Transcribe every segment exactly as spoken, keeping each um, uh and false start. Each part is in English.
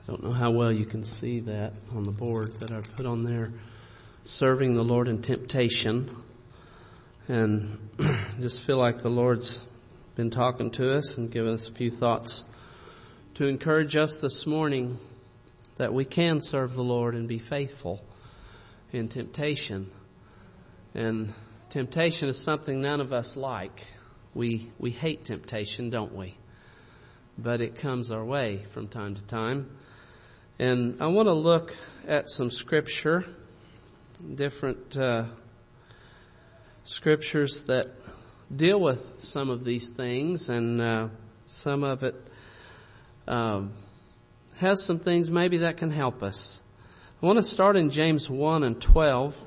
Don't know how well you can see that on the board that I've put on there. Serving the Lord in temptation. And just feel like the Lord's been talking to us and giving us a few thoughts to encourage us this morning that we can serve the Lord and be faithful in temptation. And temptation is something none of us like. We we hate temptation, don't we? But it comes our way from time to time. And I want to look at some scripture, different uh, scriptures that deal with some of these things, and uh, some of it um, has some things maybe that can help us. I want to start in James one and twelve.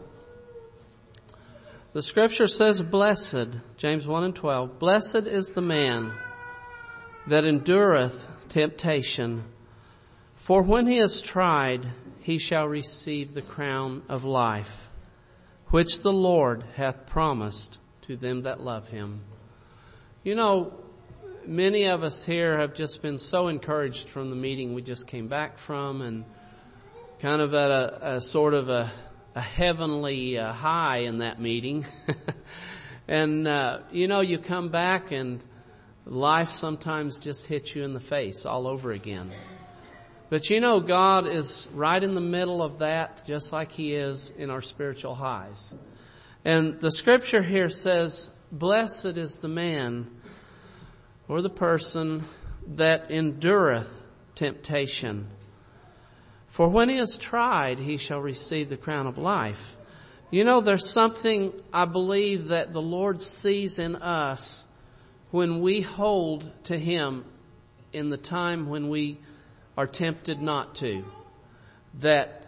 The scripture says, blessed, James one and twelve, blessed is the man that endureth temptation, for when he is tried, he shall receive the crown of life, which the Lord hath promised to them that love him. You know, many of us here have just been so encouraged from the meeting we just came back from, and kind of at a, a sort of a, a heavenly uh, high in that meeting. and, uh, you know, you come back and life sometimes just hits you in the face all over again. But you know, God is right in the middle of that, just like He is in our spiritual highs. And the scripture here says, blessed is the man or the person that endureth temptation. For when he is tried, he shall receive the crown of life. You know, there's something I believe that the Lord sees in us when we hold to Him in the time when we are tempted not to. That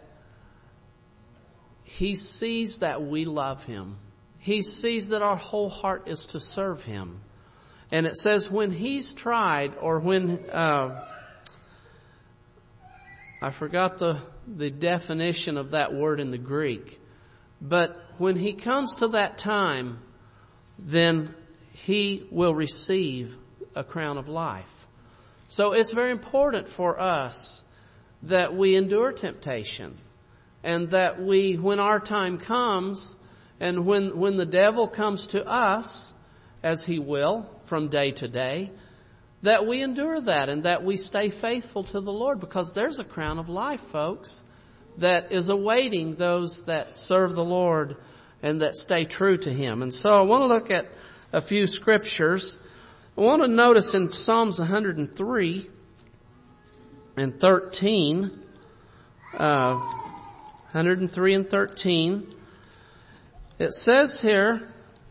He sees that we love Him. He sees that our whole heart is to serve Him. And it says when He's tried, or when, uh, I forgot the, the definition of that word in the Greek. But when He comes to that time, then He will receive a crown of life. So it's very important for us that we endure temptation, and that we, when our time comes, and when, when the devil comes to us, as he will from day to day, that we endure that and that we stay faithful to the Lord, because there's a crown of life, folks, that is awaiting those that serve the Lord and that stay true to Him. And so I want to look at a few scriptures. I want to notice in Psalms one hundred three and thirteen, uh, one hundred three and thirteen, it says here,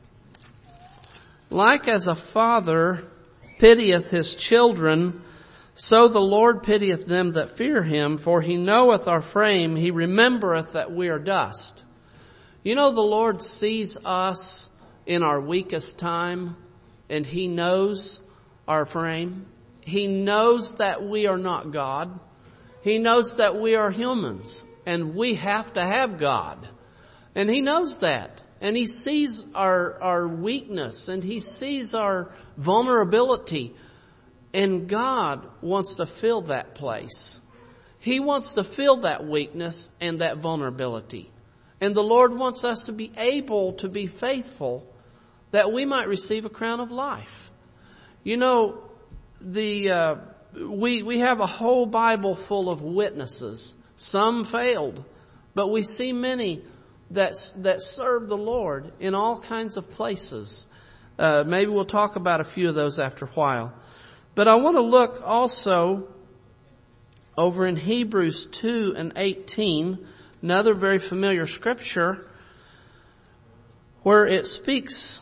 like as a father pitieth his children, so the Lord pitieth them that fear Him, for He knoweth our frame, He remembereth that we are dust. You know, the Lord sees us in our weakest time, and He knows our frame. He knows that we are not God. He knows that we are humans, and we have to have God. And He knows that. And He sees our, our weakness, and He sees our vulnerability. And God wants to fill that place. He wants to fill that weakness and that vulnerability. And the Lord wants us to be able to be faithful, that we might receive a crown of life. You know, the uh, we we have a whole Bible full of witnesses. Some failed, but we see many that that serve the Lord in all kinds of places. Uh, maybe we'll talk about a few of those after a while. But I want to look also over in Hebrews two and eighteen, another very familiar scripture, where it speaks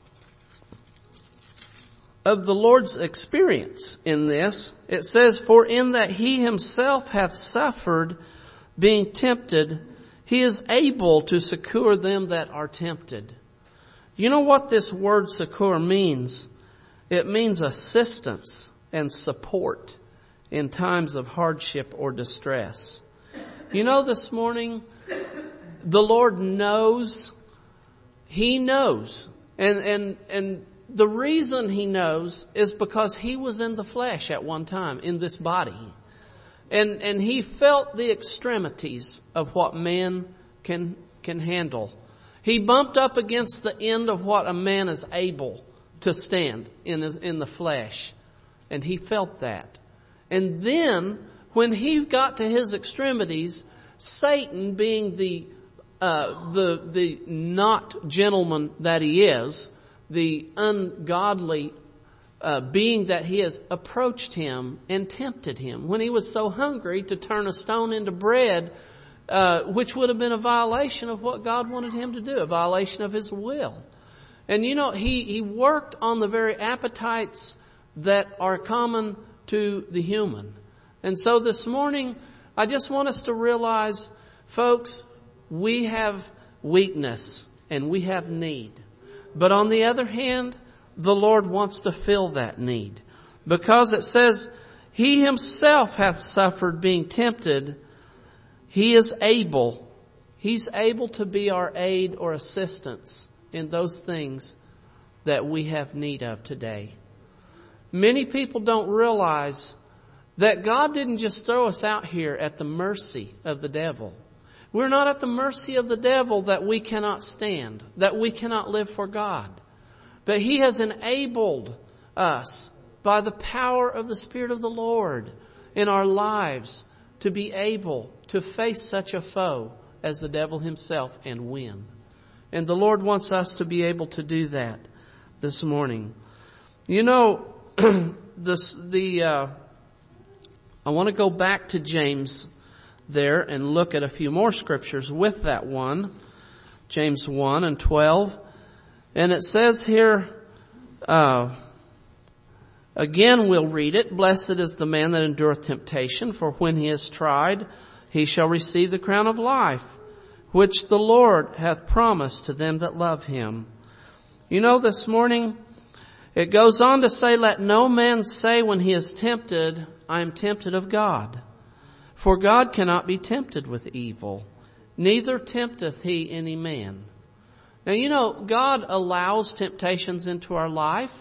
of the Lord's experience in this. It says, for in that He Himself hath suffered, being tempted, He is able to succor them that are tempted. You know what this word succor means? It means assistance and support in times of hardship or distress. You know, this morning, the Lord knows. He knows. And, and, and the reason He knows is because He was in the flesh at one time, in this body. And, and he felt the extremities of what man can, can handle. He bumped up against the end of what a man is able to stand in the, in the flesh. And he felt that. And then, when he got to his extremities, Satan, being the uh, the the not gentleman that he is, the ungodly uh, being that he is, approached him and tempted him when he was so hungry to turn a stone into bread, uh, which would have been a violation of what God wanted him to do, a violation of His will. And you know, he he worked on the very appetites that are common to the human. And so this morning, I just want us to realize, folks, we have weakness and we have need. But on the other hand, the Lord wants to fill that need. Because it says, He Himself hath suffered being tempted. He is able. He's able to be our aid or assistance in those things that we have need of today. Many people don't realize that God didn't just throw us out here at the mercy of the devil. We're not at the mercy of the devil that we cannot stand, that we cannot live for God. But He has enabled us by the power of the Spirit of the Lord in our lives to be able to face such a foe as the devil himself and win. And the Lord wants us to be able to do that this morning. You know, this, the, uh, I want to go back to James there and look at a few more scriptures with that one. James one and twelve. And it says here, uh, again we'll read it. Blessed is the man that endureth temptation, for when he is tried, he shall receive the crown of life, which the Lord hath promised to them that love Him. You know, this morning, it goes on to say, let no man say when he is tempted, I am tempted of God. For God cannot be tempted with evil, neither tempteth He any man. Now, you know, God allows temptations into our life.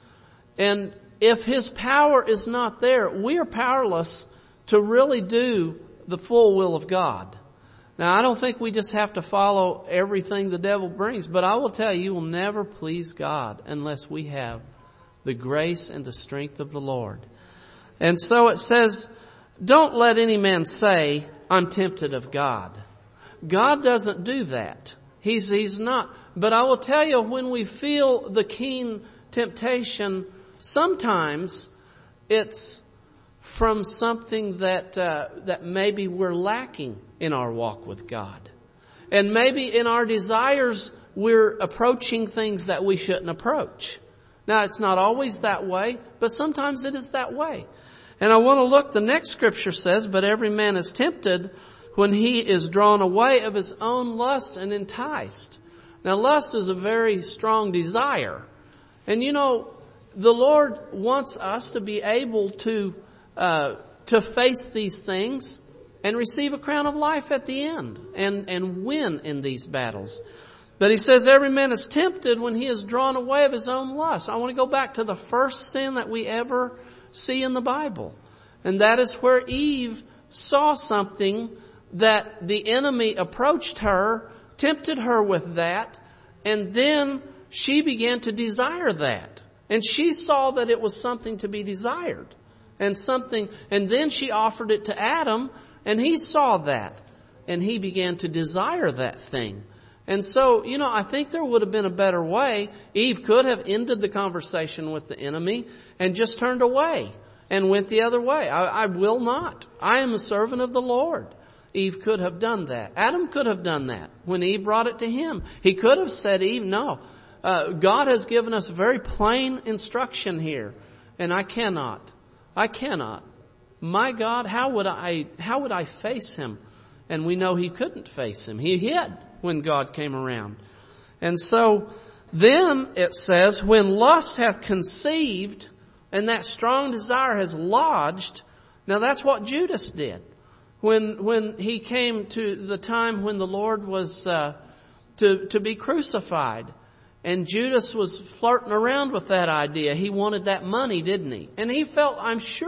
And if His power is not there, we are powerless to really do the full will of God. Now, I don't think we just have to follow everything the devil brings, but I will tell you, you will never please God unless we have the grace and the strength of the Lord. And so it says, don't let any man say, I'm tempted of God. God doesn't do that. He's, he's not. But I will tell you, when we feel the keen temptation, sometimes it's from something that, uh, that maybe we're lacking in our walk with God. And maybe in our desires, we're approaching things that we shouldn't approach. Now, it's not always that way, but sometimes it is that way. And I want to look, the next scripture says, but every man is tempted when he is drawn away of his own lust and enticed. Now, lust is a very strong desire. And you know, the Lord wants us to be able to, uh, to face these things and receive a crown of life at the end and, and win in these battles. But He says every man is tempted when he is drawn away of his own lust. I want to go back to the first sin that we ever see in the Bible. And that is where Eve saw something that the enemy approached her, tempted her with that, and then she began to desire that. And she saw that it was something to be desired. And something, and then she offered it to Adam, and he saw that. And he began to desire that thing. And so, you know, I think there would have been a better way. Eve could have ended the conversation with the enemy and just turned away and went the other way. I, I will not. I am a servant of the Lord. Eve could have done that. Adam could have done that when Eve brought it to him. He could have said, Eve, no. Uh, God has given us very plain instruction here, and I cannot. I cannot. My God, how would I, how would I face Him? And we know he couldn't face Him. He hid when God came around. And so then it says, when lust hath conceived and that strong desire has lodged. Now that's what Judas did. When, when he came to the time when the Lord was, uh, to, to be crucified. And Judas was flirting around with that idea. He wanted that money, didn't he? And he felt, I'm sure,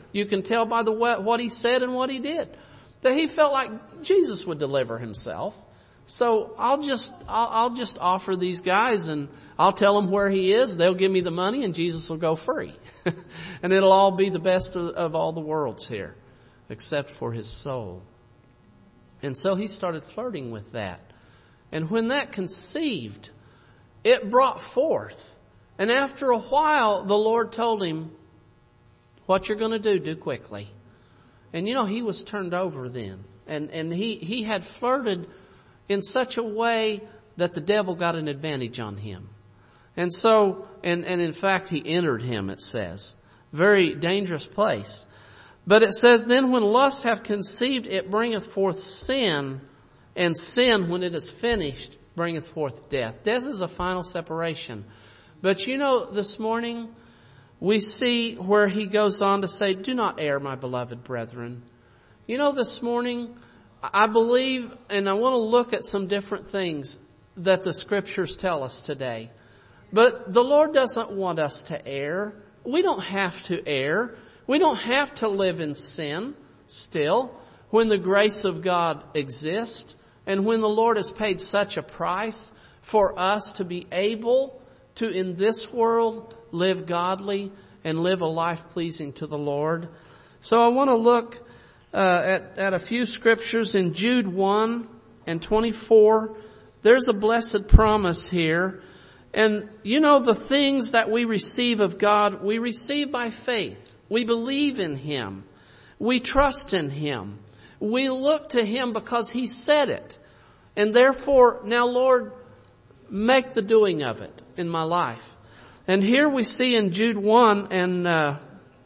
You can tell by the what he said and what he did, that he felt like Jesus would deliver himself. So I'll just, I'll, I'll just offer these guys and I'll tell them where he is. They'll give me the money and Jesus will go free. And it'll all be the best of, of all the worlds here, except for his soul. And so he started flirting with that. And when that conceived, it brought forth. And after a while, the Lord told him, what you're going to do, do quickly. And you know, he was turned over then. And, and he, he had flirted in such a way that the devil got an advantage on him. And so, and, and in fact, he entered him, it says. Very dangerous place. But it says, then when lust hath conceived, it bringeth forth sin. And sin, when it is finished, bringeth forth death. Death is a final separation. But you know, this morning, we see where he goes on to say, do not err, my beloved brethren. You know, this morning, I believe, and I want to look at some different things that the scriptures tell us today. But the Lord doesn't want us to err. We don't have to err. We don't have to live in sin still when the grace of God exists and when the Lord has paid such a price for us to be able to, in this world, live godly and live a life pleasing to the Lord. So I want to look uh, at, at a few scriptures in Jude one and twenty-four. There's a blessed promise here. And you know, the things that we receive of God, we receive by faith. We believe in Him. We trust in Him. We look to Him because He said it. And therefore, now Lord, make the doing of it in my life. And here we see in Jude one and uh,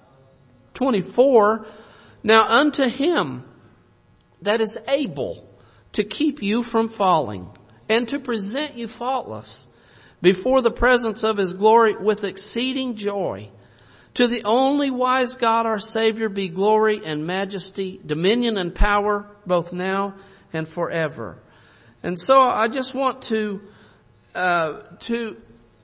twenty-four, now unto Him that is able to keep you from falling and to present you faultless before the presence of His glory with exceeding joy. To the only wise God our Savior be glory and majesty, dominion and power, both now and forever. And so I just want to uh, to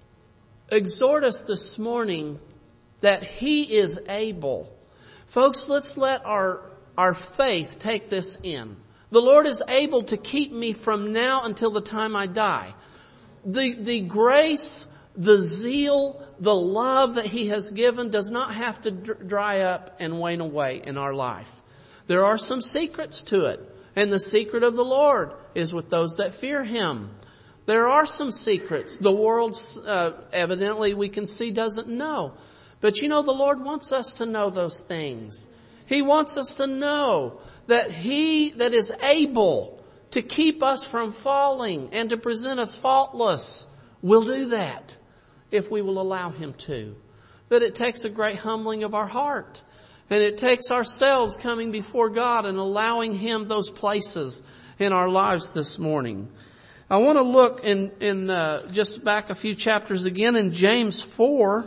exhort us this morning that He is able. Folks, let's let our our faith take this in. The Lord is able to keep me from now until the time I die. The, the grace, the zeal, the love that He has given does not have to dry up and wane away in our life. There are some secrets to it. And the secret of the Lord is with those that fear Him. There are some secrets. The world, uh, evidently, we can see doesn't know. But you know, the Lord wants us to know those things. He wants us to know that He that is able to keep us from falling and to present us faultless will do that if we will allow Him to. But it takes a great humbling of our heart. And it takes ourselves coming before God and allowing Him those places in our lives this morning. I want to look in, in uh, just back a few chapters again in James four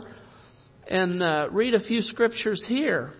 and uh, read a few scriptures here.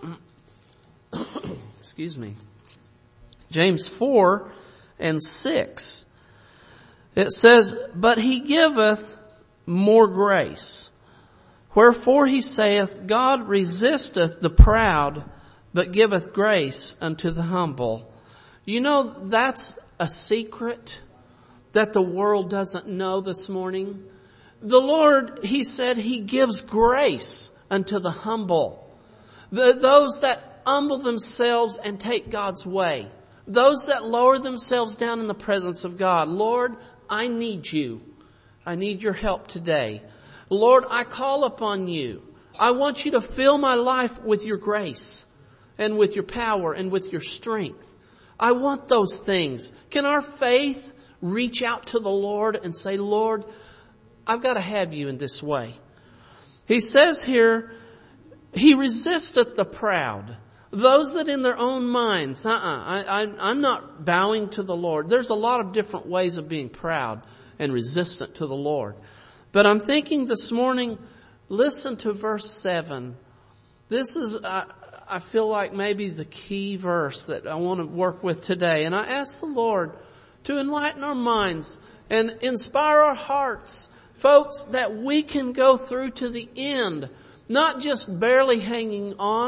Excuse me. James four and six. It says, but He giveth more grace. Wherefore He saith, God resisteth the proud, but giveth grace unto the humble. You know, that's a secret that the world doesn't know this morning. The Lord, He said, He gives grace unto the humble. The, those that humble themselves and take God's way. Those that lower themselves down in the presence of God. Lord, I need You. I need Your help today. Lord, I call upon You. I want You to fill my life with Your grace and with Your power and with Your strength. I want those things. Can our faith reach out to the Lord and say, Lord, I've got to have You in this way. He says here, He resisteth the proud. Those that in their own minds, uh-uh, I, I, I'm not bowing to the Lord. There's a lot of different ways of being proud and resistant to the Lord. But I'm thinking this morning, listen to verse seven. This is, I, I feel like maybe the key verse that I want to work with today. And I ask the Lord to enlighten our minds and inspire our hearts, folks, that we can go through to the end, not just barely hanging on,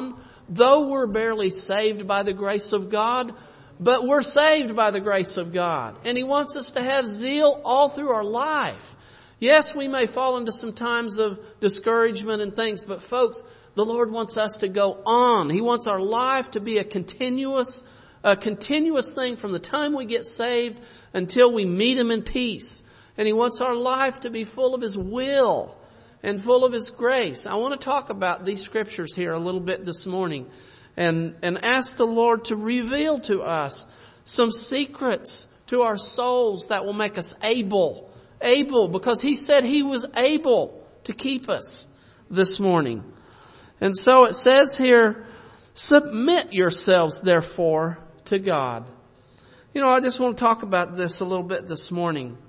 Though we're barely saved by the grace of God, but we're saved by the grace of God. And He wants us to have zeal all through our life. Yes, we may fall into some times of discouragement and things, but folks, the Lord wants us to go on. He wants our life to be a continuous, a continuous thing from the time we get saved until we meet Him in peace. And He wants our life to be full of His will and full of His grace. I want to talk about these scriptures here a little bit this morning and, and ask the Lord to reveal to us some secrets to our souls that will make us able, able, because He said He was able to keep us this morning. And so it says here, submit yourselves therefore to God. You know, I just want to talk about this a little bit this morning.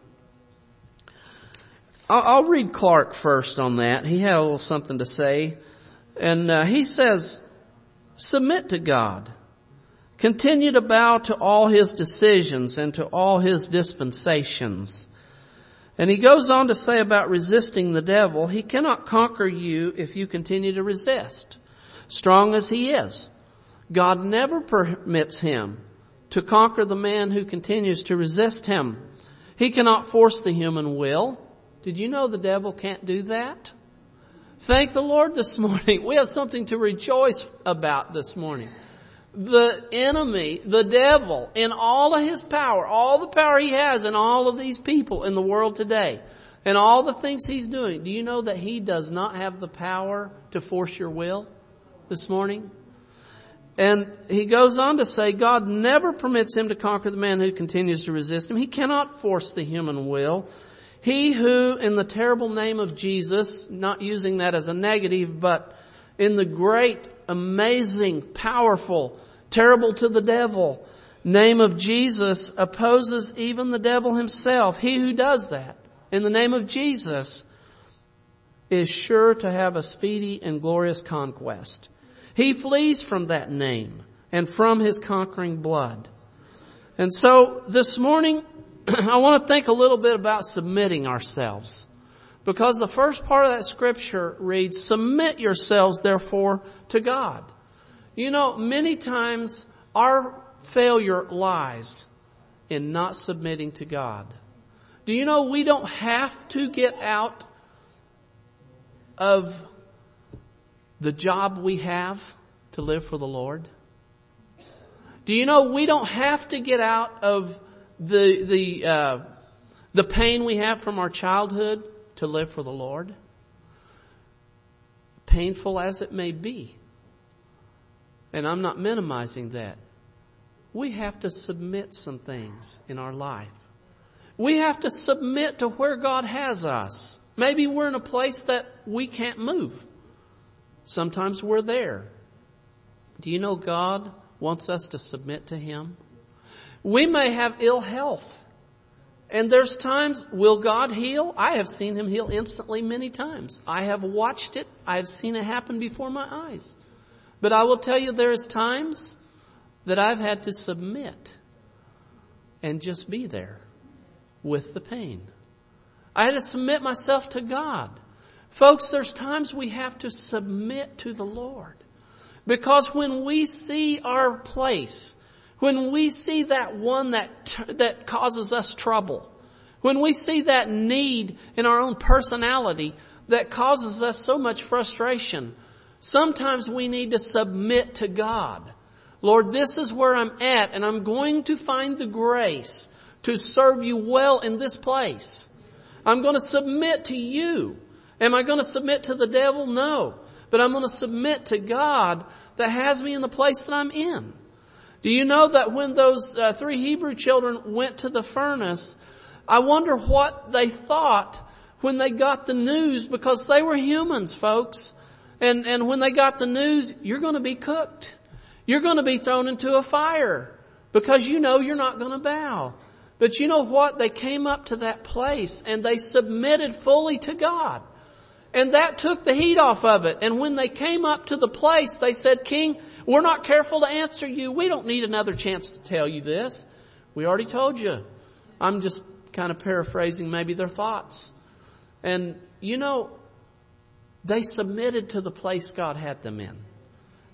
I'll, I'll read Clark first on that. He had a little something to say. And uh, he says, submit to God. Continue to bow to all His decisions and to all His dispensations. And he goes on to say about resisting the devil, he cannot conquer you if you continue to resist. Strong as he is, God never permits him to conquer the man who continues to resist him. He cannot force the human will. Did you know the devil can't do that? Thank the Lord this morning. We have something to rejoice about this morning. The enemy, the devil, in all of his power, all the power he has in all of these people in the world today, and all the things he's doing, do you know that he does not have the power to force your will this morning? And he goes on to say, God never permits him to conquer the man who continues to resist him. He cannot force the human will. He who, in the terrible name of Jesus, not using that as a negative, but in the great, amazing, powerful, terrible to the devil name of Jesus, opposes even the devil himself. He who does that in the name of Jesus is sure to have a speedy and glorious conquest. He flees from that name and from his conquering blood. And so this morning, I want to think a little bit about submitting ourselves. Because the first part of that scripture reads, submit yourselves therefore to God. You know, many times our failure lies in not submitting to God. Do you know we don't have to get out of the job we have to live for the Lord? Do you know we don't have to get out of the the uh, the pain we have from our childhood to live for the Lord? Painful as it may be. And I'm not minimizing that. We have to submit some things in our life. We have to submit to where God has us. Maybe we're in a place that we can't move. Sometimes we're there. Do you know God wants us to submit to Him? We may have ill health. And there's times, will God heal? I have seen Him heal instantly many times. I have watched it. I have seen it happen before my eyes. But I will tell you, there is times that I've had to submit and just be there with the pain. I had to submit myself to God. Folks, there's times we have to submit to the Lord. Because when we see our place, when we see that one that that causes us trouble, when we see that need in our own personality that causes us so much frustration, sometimes we need to submit to God. Lord, this is where I'm at, and I'm going to find the grace to serve you well in this place. I'm going to submit to you. Am I going to submit to the devil? No. But I'm going to submit to God that has me in the place that I'm in. Do you know that when those uh, three Hebrew children went to the furnace, I wonder what they thought when they got the news, because they were humans, folks. And, and when they got the news, you're going to be cooked. You're going to be thrown into a fire because you know you're not going to bow. But you know what? They came up to that place and they submitted fully to God. And that took the heat off of it. And when they came up to the place, they said, King, we're not careful to answer you. We don't need another chance to tell you this. We already told you. I'm just kind of paraphrasing maybe their thoughts. And, you know, they submitted to the place God had them in.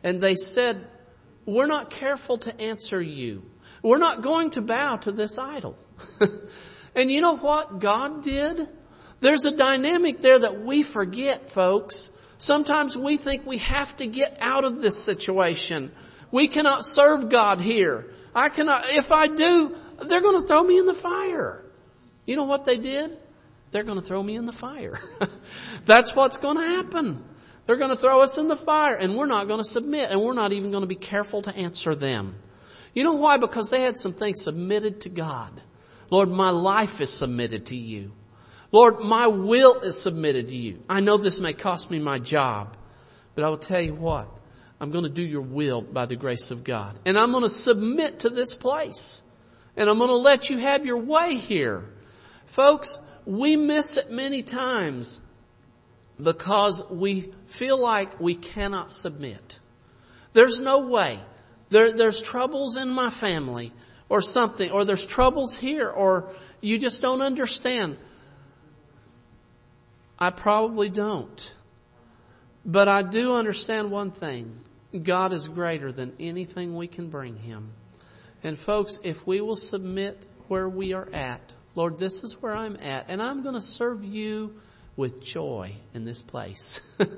And they said, we're not careful to answer you. We're not going to bow to this idol. And you know what God did? There's a dynamic there that we forget, folks. Sometimes we think we have to get out of this situation. We cannot serve God here. I cannot, if I do, they're going to throw me in the fire. You know what they did? They're going to throw me in the fire. That's what's going to happen. They're going to throw us in the fire, and we're not going to submit, and we're not even going to be careful to answer them. You know why? Because they had some things submitted to God. Lord, my life is submitted to you. Lord, my will is submitted to you. I know this may cost me my job, but I will tell you what, I'm going to do your will by the grace of God. And I'm going to submit to this place. And I'm going to let you have your way here. Folks, we miss it many times because we feel like we cannot submit. There's no way. There, there's troubles in my family or something, or there's troubles here, or you just don't understand. I probably don't. But I do understand one thing. God is greater than anything we can bring Him. And folks, if we will submit where we are at, Lord, this is where I'm at, and I'm going to serve you with joy in this place.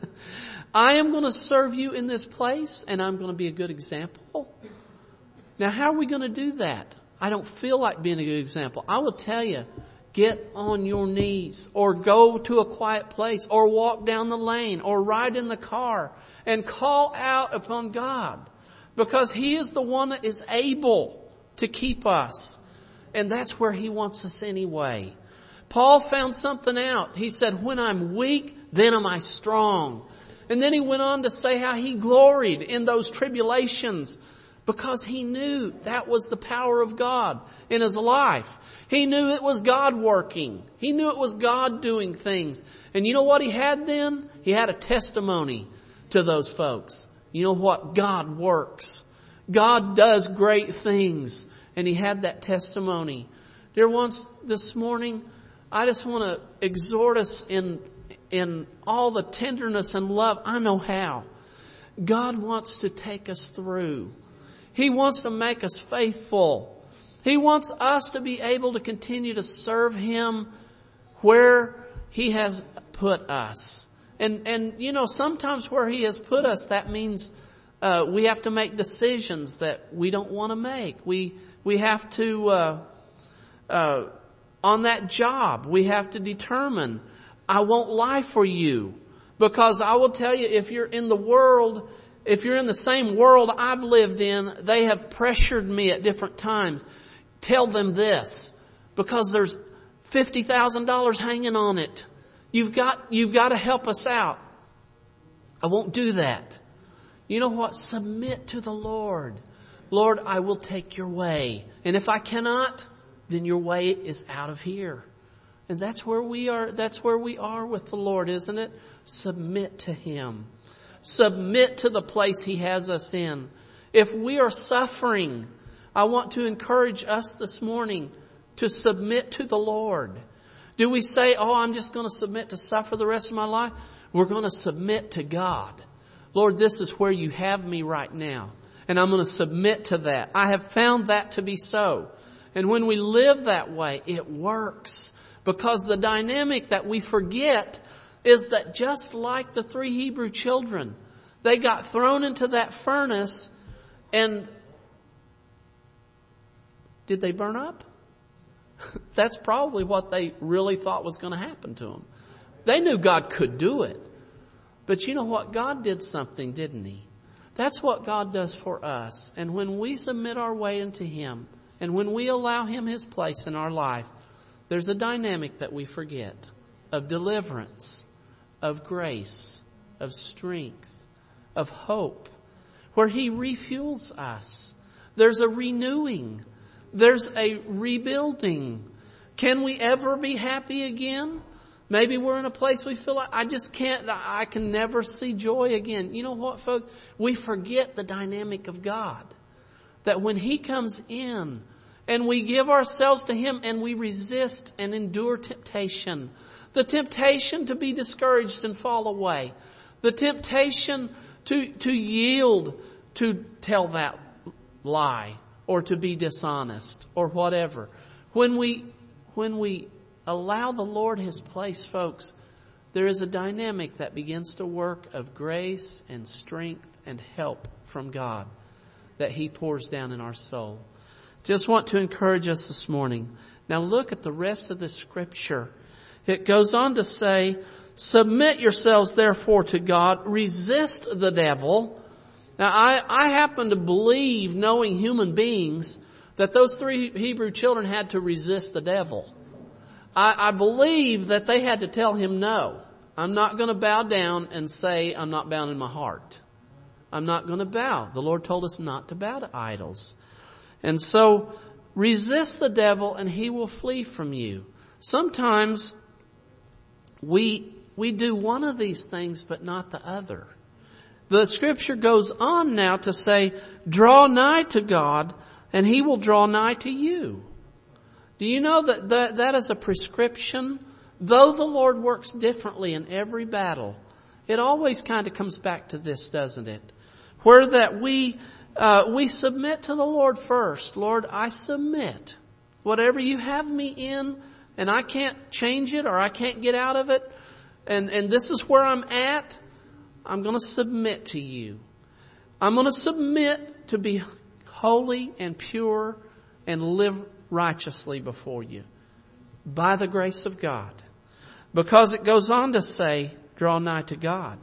I am going to serve you in this place, and I'm going to be a good example. Now, how are we going to do that? I don't feel like being a good example. I will tell you, get on your knees, or go to a quiet place, or walk down the lane, or ride in the car, and call out upon God. Because He is the one that is able to keep us. And that's where He wants us anyway. Paul found something out. He said, when I'm weak, then am I strong. And then he went on to say how he gloried in those tribulations because he knew that was the power of God in his life. He knew it was God working. He knew it was God doing things. And you know what he had then? He had a testimony to those folks. You know what? God works. God does great things. And he had that testimony. Dear ones, this morning, I just want to exhort us in, in all the tenderness and love. I know how. God wants to take us through. He wants to make us faithful. He wants us to be able to continue to serve Him where He has put us. And, and you know, sometimes where He has put us, that means uh, we have to make decisions that we don't want to make. We, we have to... Uh, uh, On that job, we have to determine, I won't lie for you. Because I will tell you, if you're in the world, if you're in the same world I've lived in, they have pressured me at different times. Tell them this, because there's fifty thousand dollars hanging on it. You've got, you've got to help us out. I won't do that. You know what? Submit to the Lord. Lord, I will take your way. And if I cannot, then your way is out of here. And that's where we are, that's where we are with the Lord, isn't it? Submit to Him. Submit to the place He has us in. If we are suffering, I want to encourage us this morning to submit to the Lord. Do we say, oh, I'm just going to submit to suffer the rest of my life? We're going to submit to God. Lord, this is where you have me right now. And I'm going to submit to that. I have found that to be so. And when we live that way, it works. Because the dynamic that we forget is that just like the three Hebrew children, they got thrown into that furnace and did they burn up? That's probably what they really thought was going to happen to them. They knew God could do it. But you know what? God did something, didn't He? That's what God does for us. And when we submit our way into Him, and when we allow Him His place in our life, there's a dynamic that we forget of deliverance, of grace, of strength, of hope, where He refuels us. There's a renewing. There's a rebuilding. Can we ever be happy again? Maybe we're in a place we feel like, I just can't, I can never see joy again. You know what, folks? We forget the dynamic of God. That when He comes in and we give ourselves to Him and we resist and endure temptation, the temptation to be discouraged and fall away, the temptation to, to yield to tell that lie or to be dishonest or whatever. When we, when we allow the Lord His place, folks, there is a dynamic that begins to work of grace and strength and help from God that He pours down in our soul. Just want to encourage us this morning. Now look at the rest of the scripture. It goes on to say, submit yourselves therefore to God, resist the devil. Now I, I happen to believe, knowing human beings, that those three Hebrew children had to resist the devil. I, I believe that they had to tell him, no, I'm not going to bow down and say I'm not bound in my heart. I'm not going to bow. The Lord told us not to bow to idols. And so resist the devil and he will flee from you. Sometimes we we do one of these things but not the other. The scripture goes on now to say, draw nigh to God and He will draw nigh to you. Do you know that that, that is a prescription? Though the Lord works differently in every battle, it always kind of comes back to this, doesn't it? Where that we uh, we submit to the Lord first. Lord, I submit. Whatever you have me in, and I can't change it or I can't get out of it, and, and this is where I'm at, I'm going to submit to you. I'm going to submit to be holy and pure and live righteously before you by the grace of God. Because it goes on to say, draw nigh to God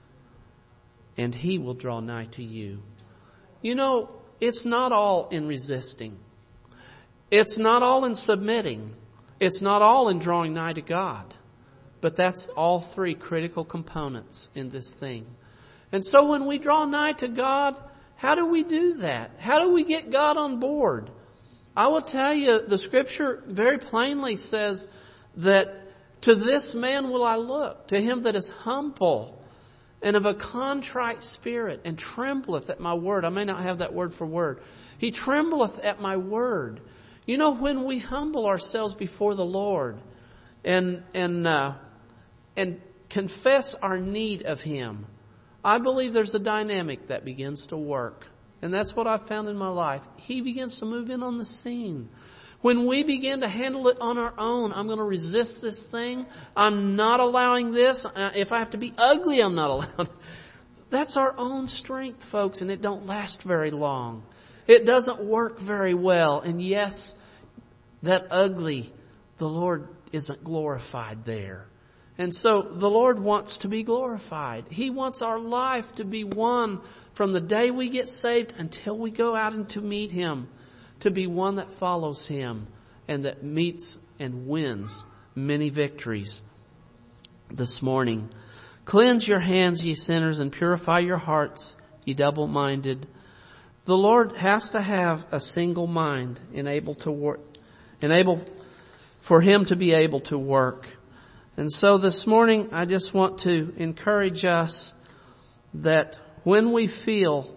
and He will draw nigh to you. You know, it's not all in resisting. It's not all in submitting. It's not all in drawing nigh to God. But that's all three critical components in this thing. And so when we draw nigh to God, how do we do that? How do we get God on board? I will tell you, the scripture very plainly says that to this man will I look, to him that is humble and of a contrite spirit and trembleth at my word. I may not have that word for word. He trembleth at my word. You know, when we humble ourselves before the Lord and, and, uh, and confess our need of Him, I believe there's a dynamic that begins to work. And that's what I've found in my life. He begins to move in on the scene. When we begin to handle it on our own, I'm going to resist this thing. I'm not allowing this. Uh, if I have to be ugly, I'm not allowed. That's our own strength, folks, and it don't last very long. It doesn't work very well. And yes, that ugly, the Lord isn't glorified there. And so the Lord wants to be glorified. He wants our life to be one from the day we get saved until we go out and to meet Him, to be one that follows Him and that meets and wins many victories. This morning, cleanse your hands, ye sinners, and purify your hearts, ye double-minded. The Lord has to have a single mind enabled to work, enable for Him to be able to work. And so this morning, I just want to encourage us that when we feel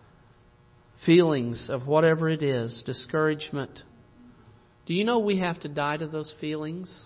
feelings of whatever it is, discouragement, do you know we have to die to those feelings?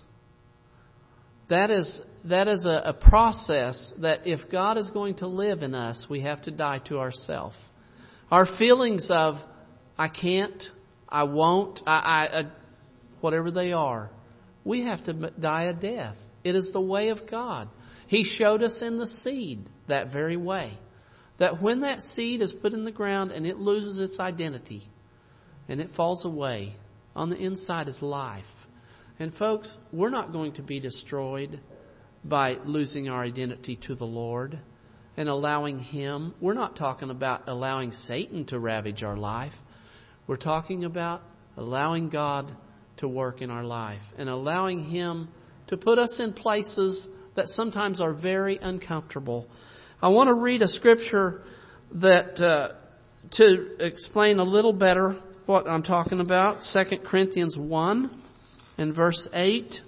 That is, that is a, a process that if God is going to live in us, we have to die to ourselves. Our feelings of, I can't, I won't, I, I, I, whatever they are, we have to die a death. It is the way of God. He showed us in the seed that very way. That when that seed is put in the ground and it loses its identity and it falls away, on the inside is life. And folks, we're not going to be destroyed by losing our identity to the Lord and allowing Him. We're not talking about allowing Satan to ravage our life. We're talking about allowing God to work in our life and allowing Him to put us in places that sometimes are very uncomfortable. I want to read a scripture that uh, to explain a little better what I'm talking about. Second Corinthians one and verse eight.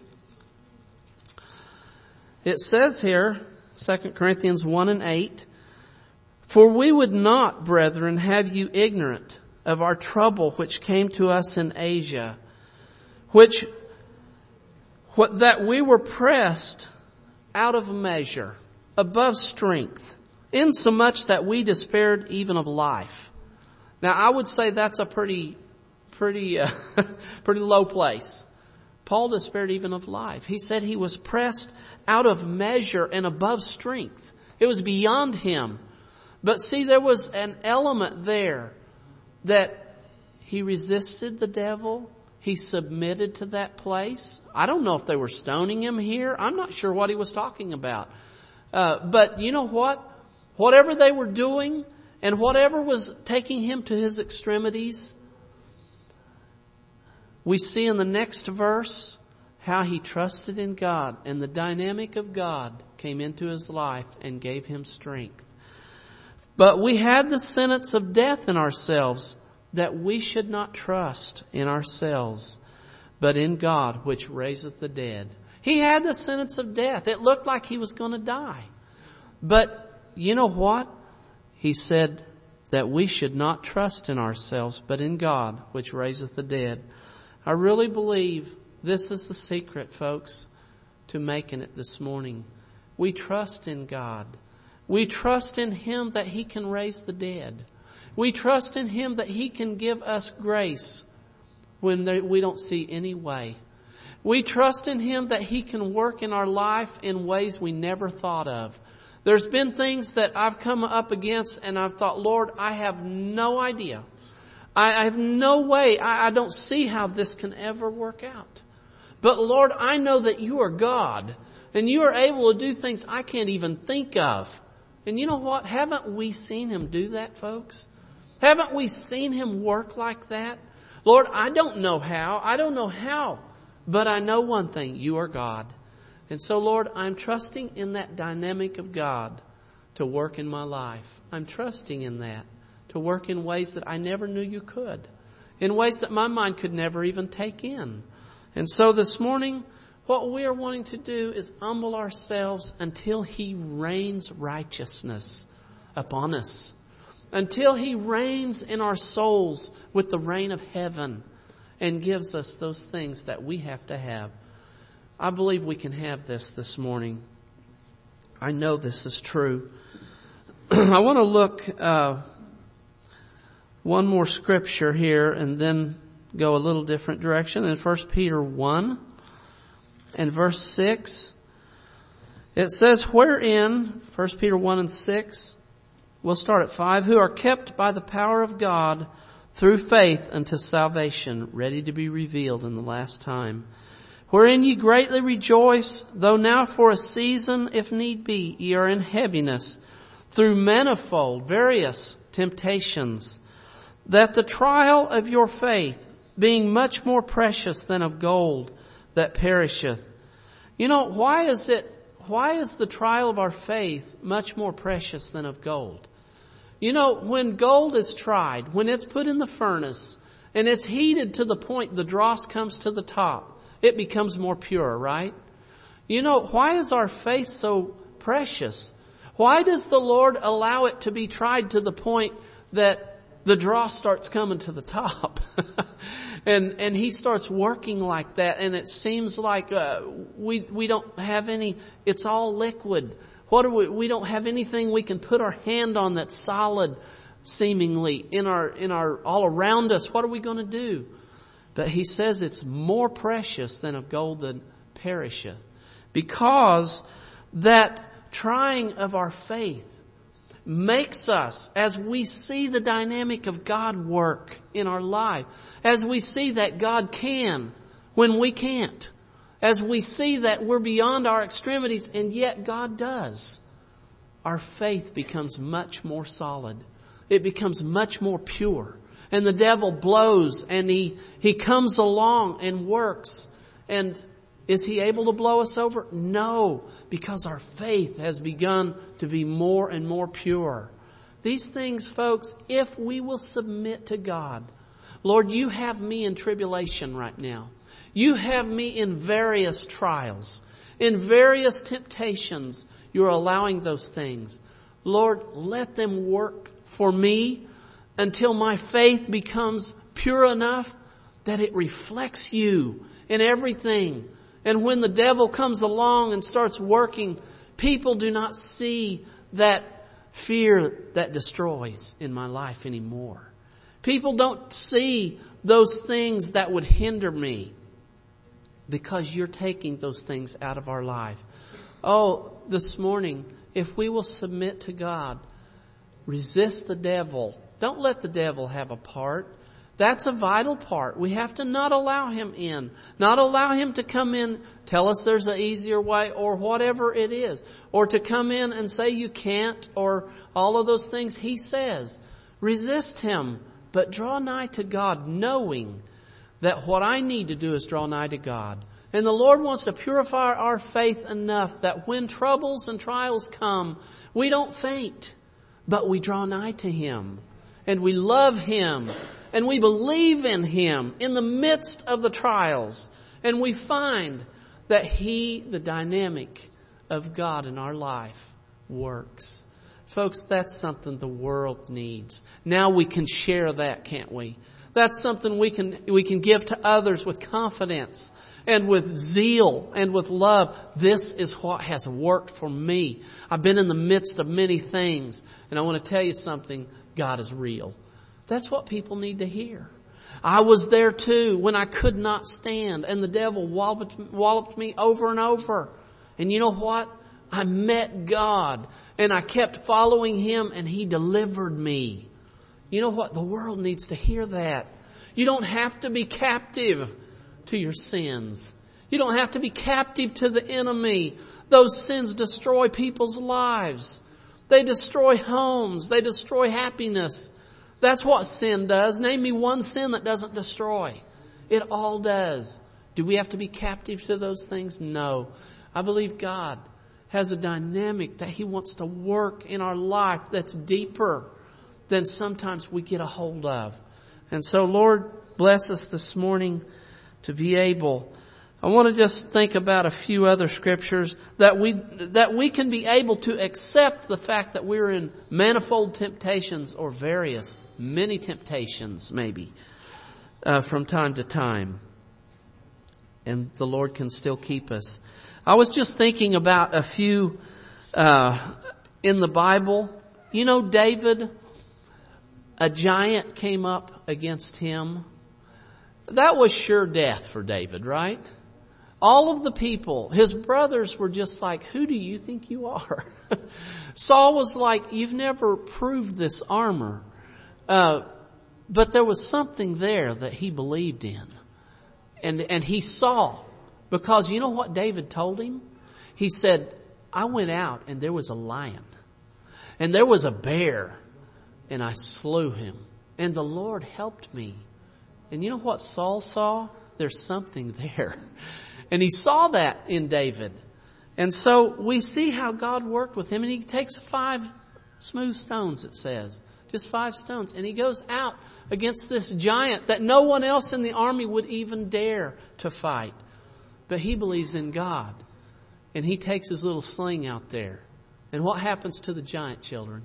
It says here, Second Corinthians one and eight, for we would not, brethren, have you ignorant of our trouble which came to us in Asia, which What, that we were pressed out of measure, above strength, insomuch that we despaired even of life. Now, I would say that's a pretty, pretty, uh, pretty low place. Paul despaired even of life. He said he was pressed out of measure and above strength. It was beyond him. But see, there was an element there that he resisted the devil. He submitted to that place. I don't know if they were stoning him here. I'm not sure what he was talking about. Uh, but you know what? Whatever they were doing and whatever was taking him to his extremities, we see in the next verse how he trusted in God, and the dynamic of God came into his life and gave him strength. But we had the sentence of death in ourselves, that we should not trust in ourselves, but in God, which raiseth the dead. He had the sentence of death. It looked like he was going to die. But you know what? He said that we should not trust in ourselves, but in God, which raiseth the dead. I really believe this is the secret, folks, to making it this morning. We trust in God. We trust in Him that He can raise the dead. We trust in Him that He can give us grace when there, we don't see any way. We trust in Him that He can work in our life in ways we never thought of. There's been things that I've come up against and I've thought, Lord, I have no idea. I, I have no way. I, I don't see how this can ever work out. But Lord, I know that You are God and You are able to do things I can't even think of. And you know what? Haven't we seen Him do that, folks? Haven't we seen Him work like that? Lord, I don't know how. I don't know how. But I know one thing. You are God. And so, Lord, I'm trusting in that dynamic of God to work in my life. I'm trusting in that to work in ways that I never knew You could. In ways that my mind could never even take in. And so this morning, what we are wanting to do is humble ourselves until He rains righteousness upon us. Until He reigns in our souls with the rain of heaven and gives us those things that we have to have. I believe we can have this this morning. I know this is true. I want to look uh, one more scripture here and then go a little different direction. In First Peter one and verse six, it says, wherein, First Peter one and six, we'll start at five. Who are kept by the power of God through faith unto salvation, ready to be revealed in the last time. Wherein ye greatly rejoice, though now for a season, if need be, ye are in heaviness, through manifold, various temptations, that the trial of your faith, being much more precious than of gold that perisheth. You know, why is it, why is the trial of our faith much more precious than of gold? You know, when gold is tried, when it's put in the furnace and it's heated to the point the dross comes to the top, it becomes more pure, right? You know, why is our faith so precious? Why does the Lord allow it to be tried to the point that the dross starts coming to the top? and and He starts working like that, and it seems like uh, we we don't have any, it's all liquid. What do we, we don't have anything we can put our hand on that's solid, seemingly, in our, in our, all around us. What are we going to do? But He says it's more precious than of gold that perisheth. Because that trying of our faith makes us, as we see the dynamic of God work in our life, as we see that God can when we can't, as we see that we're beyond our extremities and yet God does, our faith becomes much more solid. It becomes much more pure. And the devil blows and he, he comes along and works. And is he able to blow us over? No, because our faith has begun to be more and more pure. These things, folks, if we will submit to God. Lord, You have me in tribulation right now. You have me in various trials, in various temptations. You're allowing those things. Lord, let them work for me until my faith becomes pure enough that it reflects You in everything. And when the devil comes along and starts working, people do not see that fear that destroys in my life anymore. People don't see those things that would hinder me because you're taking those things out of our life. Oh, this morning, if we will submit to God, resist the devil. Don't let the devil have a part. That's a vital part. We have to not allow him in. Not allow him to come in, tell us there's an easier way or whatever it is. Or to come in and say you can't or all of those things he says. Resist him, but draw nigh to God knowing that what I need to do is draw nigh to God. And the Lord wants to purify our faith enough that when troubles and trials come, we don't faint, but we draw nigh to Him. And we love Him. And we believe in Him in the midst of the trials. And we find that He, the dynamic of God in our life, works. Folks, that's something the world needs. Now we can share that, can't we? That's something we can we can give to others with confidence and with zeal and with love. This is what has worked for me. I've been in the midst of many things. And I want to tell you something. God is real. That's what people need to hear. I was there too when I could not stand and the devil walloped, walloped me over and over. And you know what? I met God and I kept following Him and He delivered me. You know what? The world needs to hear that. You don't have to be captive to your sins. You don't have to be captive to the enemy. Those sins destroy people's lives. They destroy homes. They destroy happiness. That's what sin does. Name me one sin that doesn't destroy. It all does. Do we have to be captive to those things? No. I believe God has a dynamic that He wants to work in our life that's deeper than sometimes we get a hold of. And so, Lord, bless us this morning to be able. I want to just think about a few other scriptures that we that we can be able to accept the fact that we're in manifold temptations or various, many temptations maybe, uh, from time to time. And the Lord can still keep us. I was just thinking about a few uh, in the Bible. You know, David, a giant came up against him. That was sure death for David, right? All of the people, his brothers were just like, who do you think you are? Saul was like, you've never proved this armor. Uh, but there was something there that he believed in. And, and he saw. Because you know what David told him? He said, I went out and there was a lion. And there was a bear. And I slew him. And the Lord helped me. And you know what Saul saw? There's something there. And he saw that in David. And so we see how God worked with him. And he takes five smooth stones, it says. Just five stones. And he goes out against this giant that no one else in the army would even dare to fight. But he believes in God. And he takes his little sling out there. And what happens to the giant, children?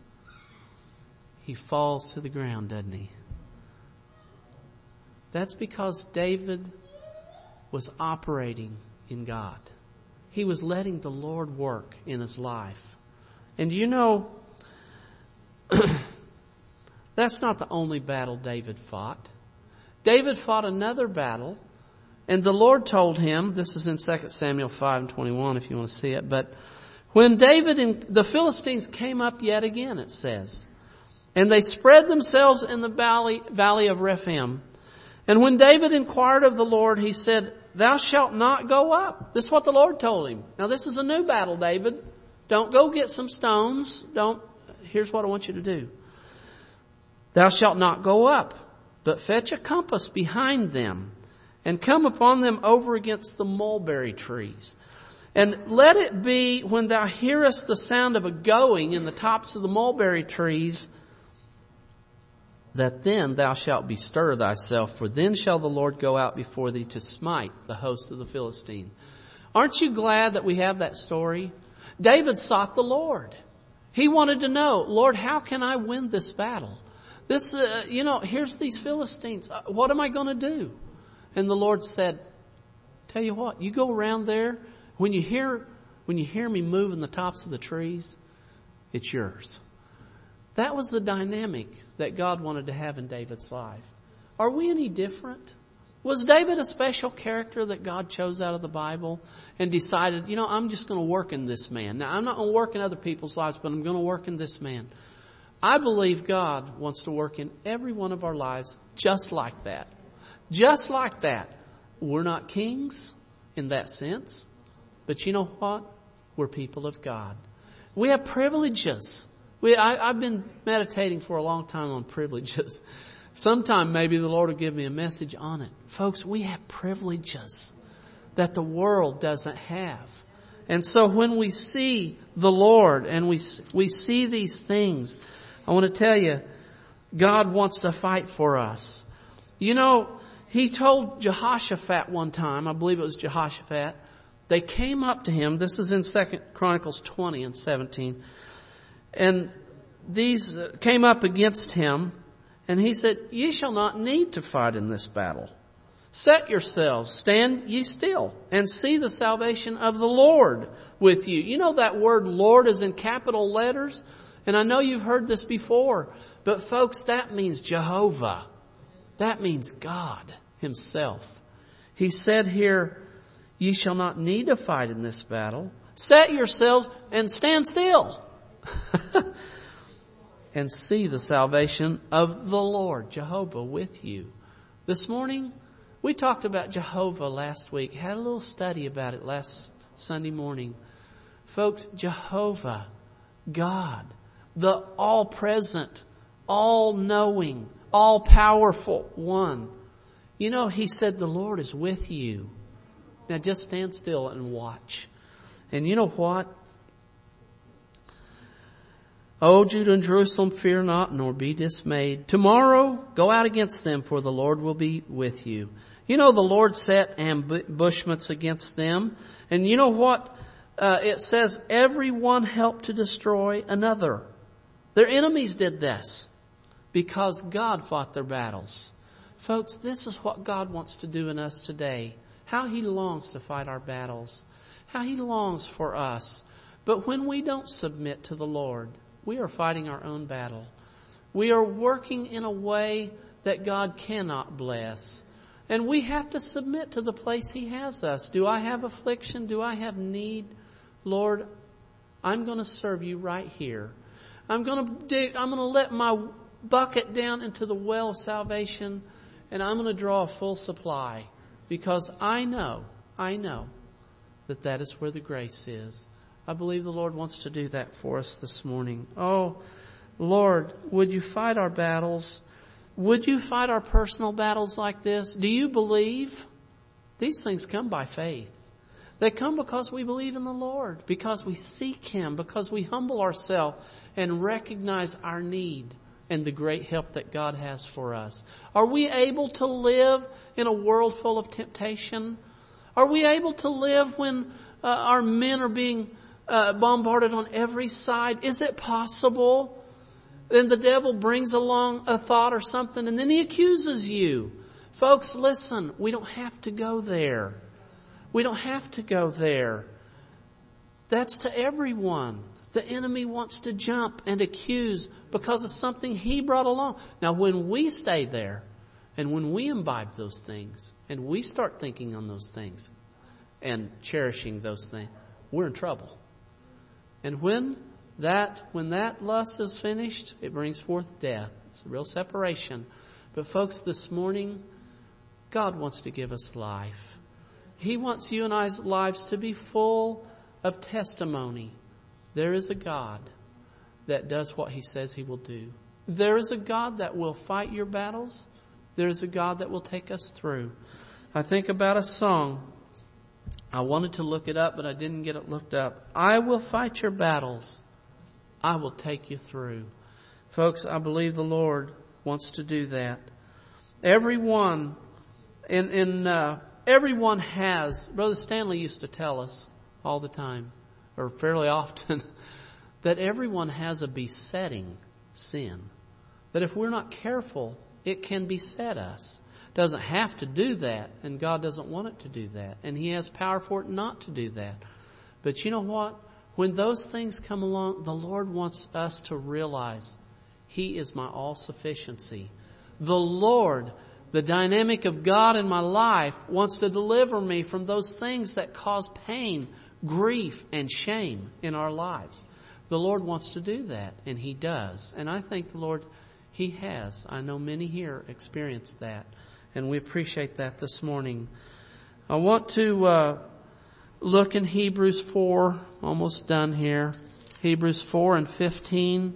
He falls to the ground, doesn't he? That's because David was operating in God. He was letting the Lord work in his life. And you know, that's not the only battle David fought. David fought another battle, and the Lord told him, this is in Second Samuel five and twenty-one if you want to see it, but when David and the Philistines came up yet again, it says, and they spread themselves in the valley, valley of Rephaim. And when David inquired of the Lord, he said, thou shalt not go up. This is what the Lord told him. Now this is a new battle, David. Don't go get some stones. Don't. Here's what I want you to do. Thou shalt not go up, but fetch a compass behind them and come upon them over against the mulberry trees. And let it be when thou hearest the sound of a going in the tops of the mulberry trees, that then thou shalt bestir thyself, for then shall the Lord go out before thee to smite the host of the Philistine. Aren't you glad that we have that story? David sought the Lord. He wanted to know, Lord, how can I win this battle? This, uh, you know, here's these Philistines. What am I going to do? And the Lord said, tell you what, you go around there. When you hear, when you hear me move in the tops of the trees, it's yours. That was the dynamic that God wanted to have in David's life. Are we any different? Was David a special character that God chose out of the Bible and decided, you know, I'm just going to work in this man. Now, I'm not going to work in other people's lives, but I'm going to work in this man. I believe God wants to work in every one of our lives just like that. Just like that. We're not kings in that sense. But you know what? We're people of God. We have privileges. We, I, I've been meditating for a long time on privileges. Sometime maybe the Lord will give me a message on it. Folks, we have privileges that the world doesn't have. And so when we see the Lord and we we see these things, I want to tell you, God wants to fight for us. You know, He told Jehoshaphat one time, I believe it was Jehoshaphat, they came up to him. This is in Second Chronicles twenty and seventeen. And these came up against him. And he said, ye shall not need to fight in this battle. Set yourselves, stand ye still, and see the salvation of the Lord with you. You know that word Lord is in capital letters? And I know you've heard this before. But folks, that means Jehovah. That means God Himself. He said here, ye shall not need to fight in this battle. Set yourselves and stand still. And see the salvation of the Lord, Jehovah, with you. This morning, we talked about Jehovah last week. Had a little study about it last Sunday morning. Folks, Jehovah, God, the all-present, all-knowing, all-powerful one. You know, He said the Lord is with you. Now just stand still and watch. And you know what? O Judah and Jerusalem, fear not, nor be dismayed. Tomorrow, go out against them, for the Lord will be with you. You know, the Lord set ambushments against them. And you know what? Uh, it says, everyone helped to destroy another. Their enemies did this because God fought their battles. Folks, this is what God wants to do in us today. How He longs to fight our battles. How He longs for us. But when we don't submit to the Lord, we are fighting our own battle. We are working in a way that God cannot bless. And we have to submit to the place He has us. Do I have affliction? Do I have need? Lord, I'm going to serve You right here. I'm going to dig, I'm going to let my bucket down into the well of salvation, and I'm going to draw a full supply, because I know, I know that that is where the grace is. I believe the Lord wants to do that for us this morning. Oh, Lord, would You fight our battles? Would You fight our personal battles like this? Do you believe? These things come by faith. They come because we believe in the Lord, because we seek Him, because we humble ourselves and recognize our need and the great help that God has for us. Are we able to live in a world full of temptation? Are we able to live when uh, our men are being Uh, bombarded on every side? Is it possible? Then the devil brings along a thought or something, and then he accuses you. Folks, listen, we don't have to go there. We don't have to go there. That's to everyone. The enemy wants to jump and accuse because of something he brought along. Now, when we stay there and when we imbibe those things and we start thinking on those things and cherishing those things, we're in trouble. And when that when that lust is finished, it brings forth death. It's a real separation. But folks, this morning, God wants to give us life. He wants you and I's lives to be full of testimony. There is a God that does what He says He will do. There is a God that will fight your battles. There is a God that will take us through. I think about a song. I wanted to look it up, but I didn't get it looked up. I will fight your battles. I will take you through. Folks, I believe the Lord wants to do that. Everyone, in, in, uh, everyone has, Brother Stanley used to tell us all the time, or fairly often, that everyone has a besetting sin. That if we're not careful, it can beset us. Doesn't have to do that, and God doesn't want it to do that. And He has power for it not to do that. But you know what? When those things come along, the Lord wants us to realize He is my all-sufficiency. The Lord, the dynamic of God in my life, wants to deliver me from those things that cause pain, grief, and shame in our lives. The Lord wants to do that, and He does. And I think the Lord, He has. I know many here experienced that, and we appreciate that this morning. I want to uh, look in Hebrews four, almost done here. Hebrews four and fifteen.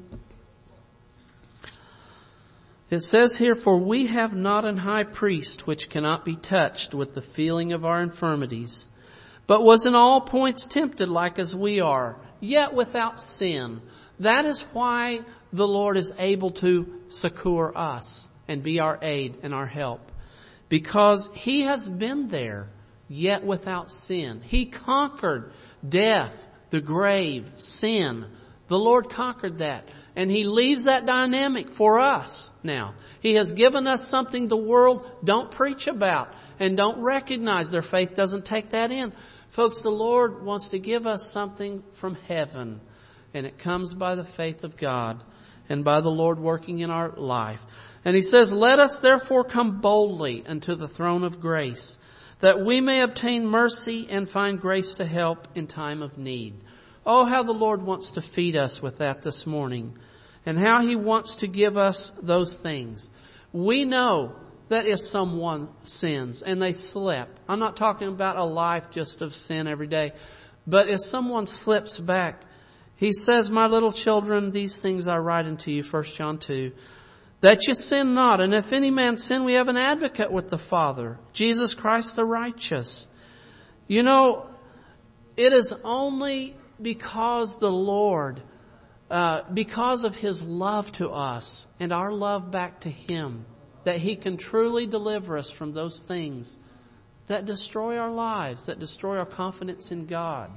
It says here, "For we have not an high priest which cannot be touched with the feeling of our infirmities, but was in all points tempted like as we are, yet without sin." That is why the Lord is able to succor us and be our aid and our help. Because He has been there, yet without sin. He conquered death, the grave, sin. The Lord conquered that. And He leaves that dynamic for us now. He has given us something the world don't preach about and don't recognize. Their faith doesn't take that in. Folks, the Lord wants to give us something from heaven. And it comes by the faith of God and by the Lord working in our life. And He says, "Let us therefore come boldly unto the throne of grace, that we may obtain mercy and find grace to help in time of need." Oh, how the Lord wants to feed us with that this morning. And how He wants to give us those things. We know that if someone sins and they slip, I'm not talking about a life just of sin every day, but if someone slips back, He says, "My little children, these things I write unto you," First John two, "that you sin not. And if any man sin, we have an advocate with the Father, Jesus Christ the righteous." You know, it is only because the Lord, uh, because of His love to us and our love back to Him, that He can truly deliver us from those things that destroy our lives, that destroy our confidence in God.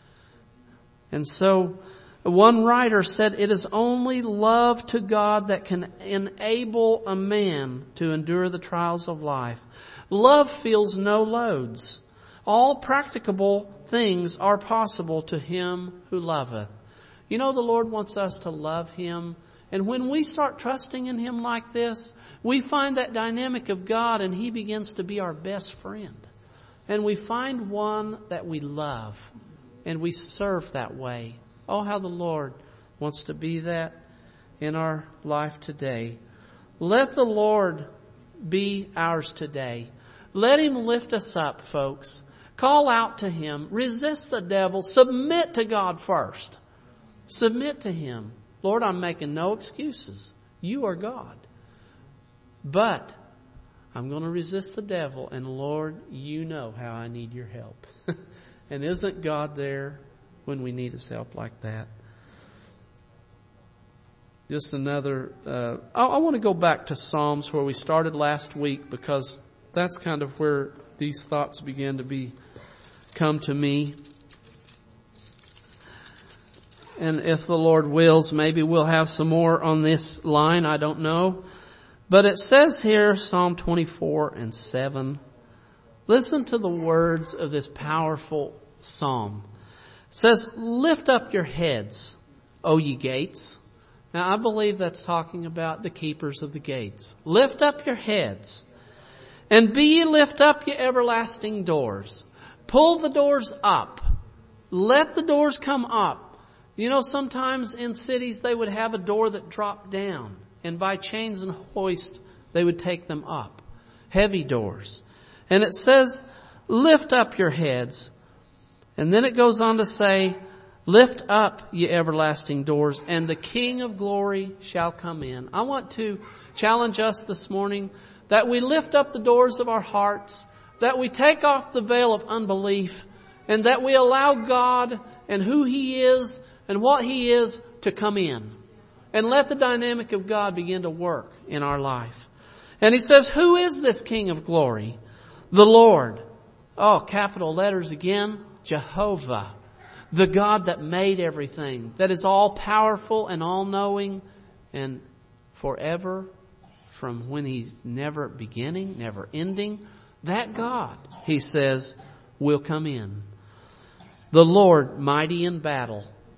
And so, one writer said, "It is only love to God that can enable a man to endure the trials of life. Love feels no loads. All practicable things are possible to him who loveth." You know, the Lord wants us to love Him. And when we start trusting in Him like this, we find that dynamic of God, and He begins to be our best friend. And we find one that we love, and we serve that way. Oh, how the Lord wants to be that in our life today. Let the Lord be ours today. Let Him lift us up, folks. Call out to Him. Resist the devil. Submit to God first. Submit to Him. Lord, I'm making no excuses. You are God. But I'm going to resist the devil. And Lord, You know how I need Your help. And isn't God there when we need His help like that? Just another, uh, I, I want to go back to Psalms where we started last week, because that's kind of where these thoughts began to be, come to me. And if the Lord wills, maybe we'll have some more on this line. I don't know. But it says here, Psalm twenty-four and seven. Listen to the words of this powerful psalm. It says, "Lift up your heads, O ye gates." Now, I believe that's talking about the keepers of the gates. "Lift up your heads, and be ye lift up ye everlasting doors." Pull the doors up. Let the doors come up. You know, sometimes in cities they would have a door that dropped down, and by chains and hoist they would take them up. Heavy doors. And it says, "Lift up your heads." And then it goes on to say, "Lift up ye everlasting doors, and the King of glory shall come in." I want to challenge us this morning that we lift up the doors of our hearts, that we take off the veil of unbelief, and that we allow God and who He is and what He is to come in. And let the dynamic of God begin to work in our life. And He says, who is this King of glory? The Lord. Oh, capital letters again. Jehovah. The God that made everything. That is all powerful and all knowing. And forever. From when He's never beginning, never ending. That God, He says, will come in. The Lord mighty in battle.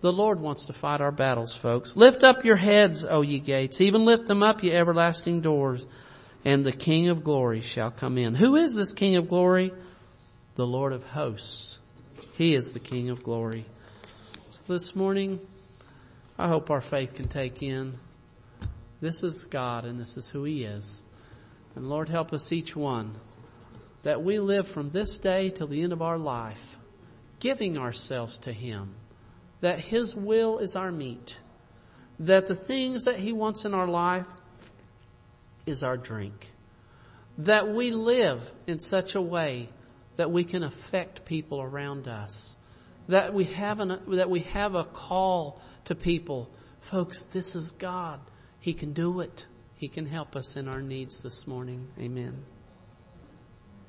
The Lord wants to fight our battles, folks. Lift up your heads, O ye gates. Even lift them up, ye everlasting doors. And the King of glory shall come in. Who is this King of glory? The Lord of hosts. He is the King of glory. So this morning, I hope our faith can take in. This is God and this is who He is. And Lord, help us each one that we live from this day till the end of our life, giving ourselves to Him. That His will is our meat. That the things that He wants in our life is our drink. That we live in such a way that we can affect people around us. That we have an, that we have a call to people. Folks, this is God. He can do it. He can help us in our needs this morning. Amen.